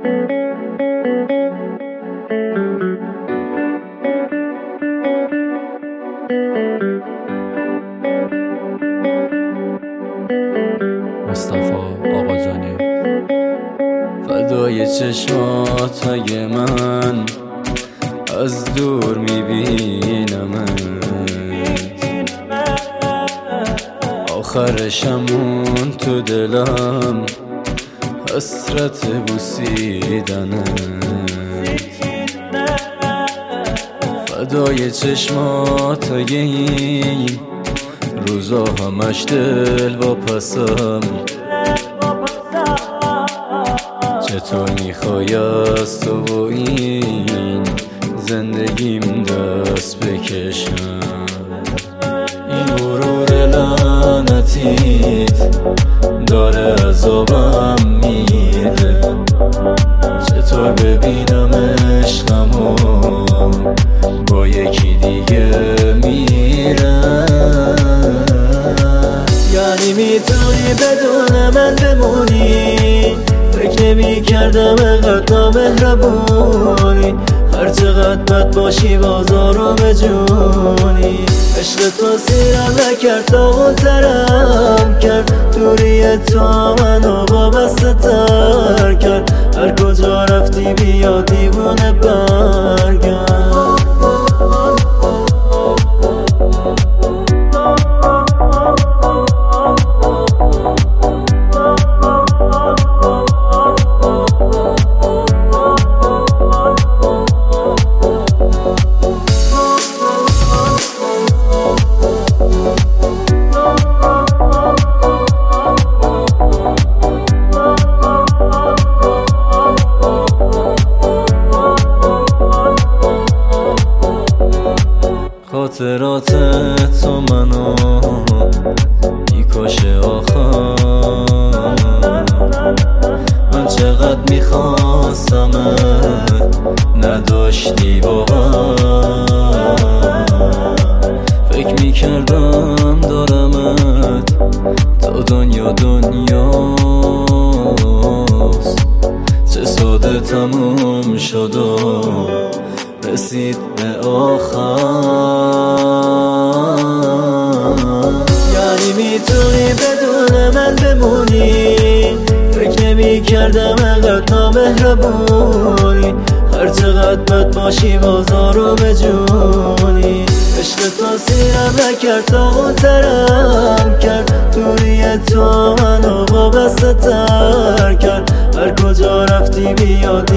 مصطفی آقاجانی. فدای چشماتای من از دور میبینمت، آخرشمون تو دلم حسرت بوسیدنت. فدای چشماتای این روزا همش دل واپسم، چطور میخوای از تو و این زندگیم دست بکشم. این غرور لعنتیت داره عذابم میده، چطور ببینم عشقمو با یکی دیگه میره. یعنی میتونی بدون من بمونی، فکر نمی کردم انقدر نامهربونی، هر چقدر بد باشی بازارو بجونی. عشق تو سیرم نکرد تا اون ترم کرد، دوری تو منو وابسته تر کرد، هر کجا رفتی بیا دیوونه برگرد. خاطرات تو منو میکشه آخر، من چقدر میخواستمت نداشتی واقعا، فکر میکردم دارمت تا دنیا دنیاست، چه ساده تموم شد و رسید به آخر. یعنی میتونی بدون من بمونی، فکر نمی کردم انقدر نامهربونی، هر چقدر بد باشی بازارو بجونی. عشق تو سیرم نکرد تا اون ترم کرد، دوری تو منو وابسته تر کرد، هر کجا رفتی بیادی